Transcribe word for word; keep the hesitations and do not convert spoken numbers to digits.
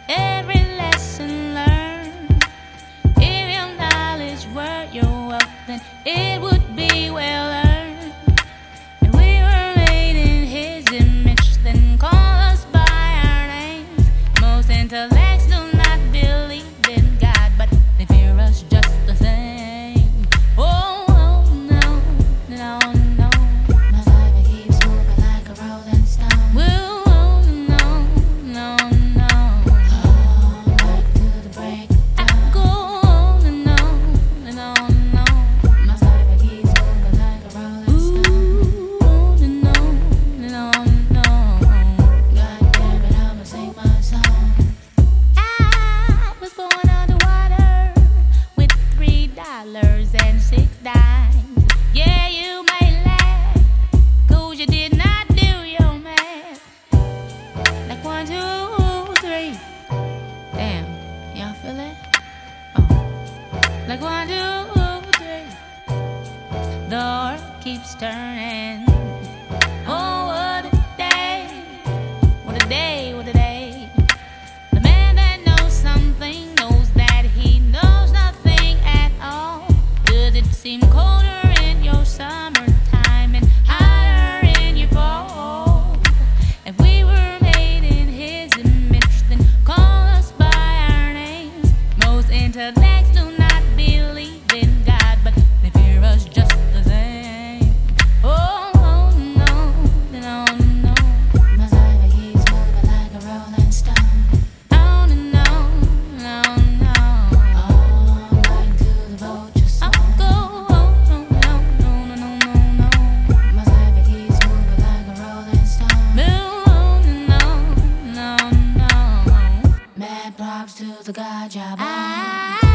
every lesson learned. If your knowledge were your wealth, then it would be well earned. And we were made in His image, then call us by our names. Most intellects do not believe in God, but they fear us just the same. Oh, oh no, no, no. My life keeps moving like a rolling stone. Well, oh, no, no, no. All night to the break of I dawn. go on and on and on and on. My life keeps moving like a rolling stone. Ooh, on and on and on and on. God damn it, I'ma sing my song. I was born underwater with three dollars and six dimes. Yeah, you may laugh, 'cause you did not do your math. Like one, two, three. Damn, y'all feel that? Oh. Like one, two, three. The earth keeps turning. Oh, what a day. What a day, what a day. The man that knows something knows that he knows nothing at all. Does it seem colder in your summertime and hotter in your fall? If we were made in His image, then call us by our names. Most intellects do not believe in God, but they fear us just the same. Oh, oh no, no, no. My life keeps moving like a rolling stone. On and on, on, on. All night to the vulture I'll song. go on, on, on, on, on, on, on. My life keeps moving like a rolling stone. Move on and on, on, on. Mad props to the God job. I